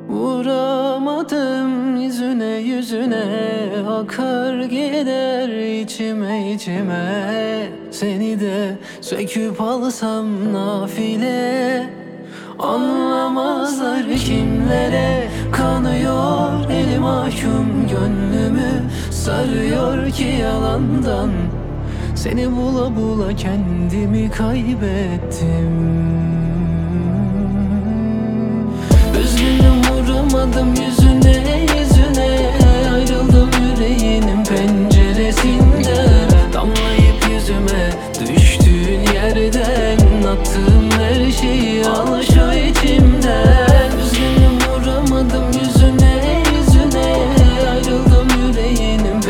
Vuramadım yüzüne yüzüne, akar gider içime içime. Seni de söküp alsam nafile, anlamazlar kimlere. Kanıyor eli mahkum, gönlümü sarıyor ki yalandan. Seni bula bula kendimi kaybettim. Üzgünüm, vuramadım yüzüne yüzüne, ayrıldım yüreğinin penceresinden. Damlayıp yüzüme düştüğün yerden, attığım her şeyi al şu içimden. Üzgünüm, vuramadım yüzüne yüzüne, ayrıldım yüreğinin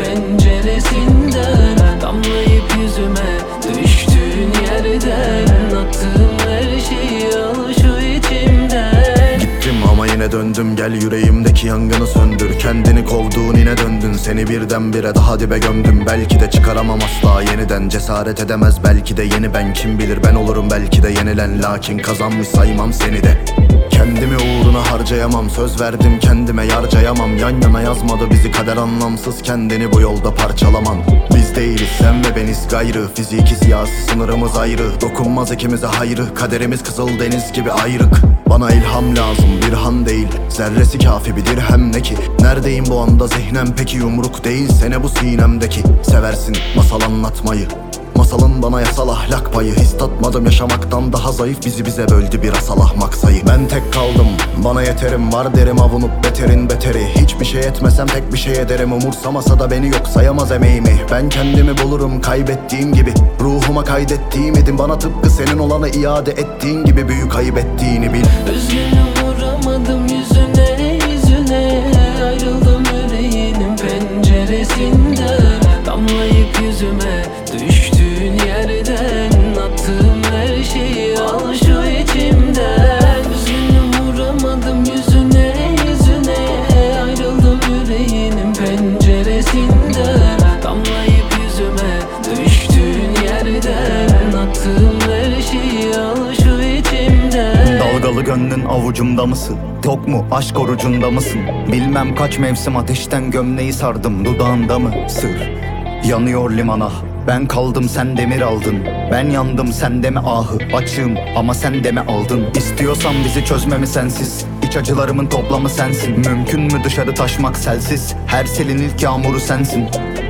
penceresinden. Damlayıp yüzüme düştüğün yerden, attığım her şeyi al şu içimden. Gittim ama yine döndüm, gel yüreğimdeki yangını söndür. Kendini kovduğun yine döndün, seni birdenbire daha dibe gömdüm. Belki de çıkaramam asla yeniden, cesaret edemez belki de yeni ben. Kim bilir, ben olurum belki de yenilen, lakin kazanmış saymam seni de. Kendimi uğruna harcayamam, söz verdim kendime yarcayamam. Yan yana yazmadı bizi kader, anlamsız kendini bu yolda parçalaman. Biz değiliz sen ve beniz gayrı, fiziki siyasi sınırımız ayrı. Dokunmaz ikimize hayrı, kaderimiz kızıl deniz gibi ayrık. Bana ilham lazım, bir han değil, zerresi kafi bir dirhem ne ki? Neredeyim bu anda zihnem peki, yumruk değil sene bu sinemdeki. Seversin masal anlatmayı, masalın bana yasal ahlak payı. His tatmadım yaşamaktan daha zayıf, bizi bize böldü bir asal ahmak sayı. Ben tek kaldım, bana yeterim var derim, avunup beterin beteri. Hiçbir şey etmesem tek bir şey ederim, umursamasa da beni yok sayamaz emeğimi. Ben kendimi bulurum kaybettiğim gibi, ruhuma kaydettiğim idim. Bana tıpkı senin olanı iade ettiğin gibi, büyük ayıp ettiğini bil. Üzgünüm, vuramadım yüzüne yüzüne, ayrıldım yüreğinin penceresinden. Damlayıp yüzüme düştüğün yerden, attığım her şeyi al şu içimden. Üzgünüm, vuramadım yüzüne yüzüne, ayrıldım yüreğinin penceresinden. Damlayıp yüzüme düştüğün yerden, attığım her şeyi al şu içimden. Dalgalı gönlün avucumda mısın? Tok mu aşk orucunda mısın? Bilmem kaç mevsim ateşten gömleği sardım, dudağında mı sır? Yanıyor limana, ben kaldım sen demir aldın. Ben yandım sen de mi ahı, açığım ama sen de mi aldın? İstiyorsan bizi çözmemi sensiz, İç acılarımın toplamı sensin. Mümkün mü dışarı taşmak selsiz? Her selin ilk yağmuru sensin.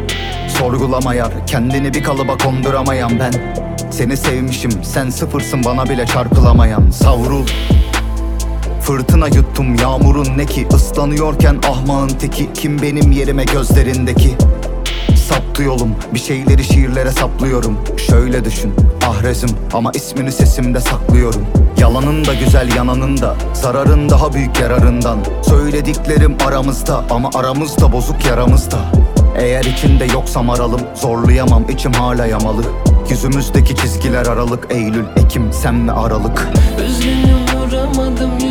Sorgulama yar, kendini bir kalıba konduramayan ben. Seni sevmişim, sen sıfırsın bana bile çarpılamayan. Savrul, fırtına yuttum yağmurun ne ki? Islanıyorken ahmağın teki, kim benim yerime gözlerindeki? Saptı yolum, bir şeyleri şiirlere saplıyorum. Şöyle düşün, ahrezim ama ismini sesimde saklıyorum. Yalanın da güzel yananın da, zararın daha büyük yararından. Söylediklerim aramızda ama aramızda bozuk yaramızda. Eğer içinde yoksam aralım, zorlayamam içim hala yamalı. Yüzümüzdeki çizgiler aralık, Eylül, Ekim, sen mi Aralık? Üzgünüm, vuramadım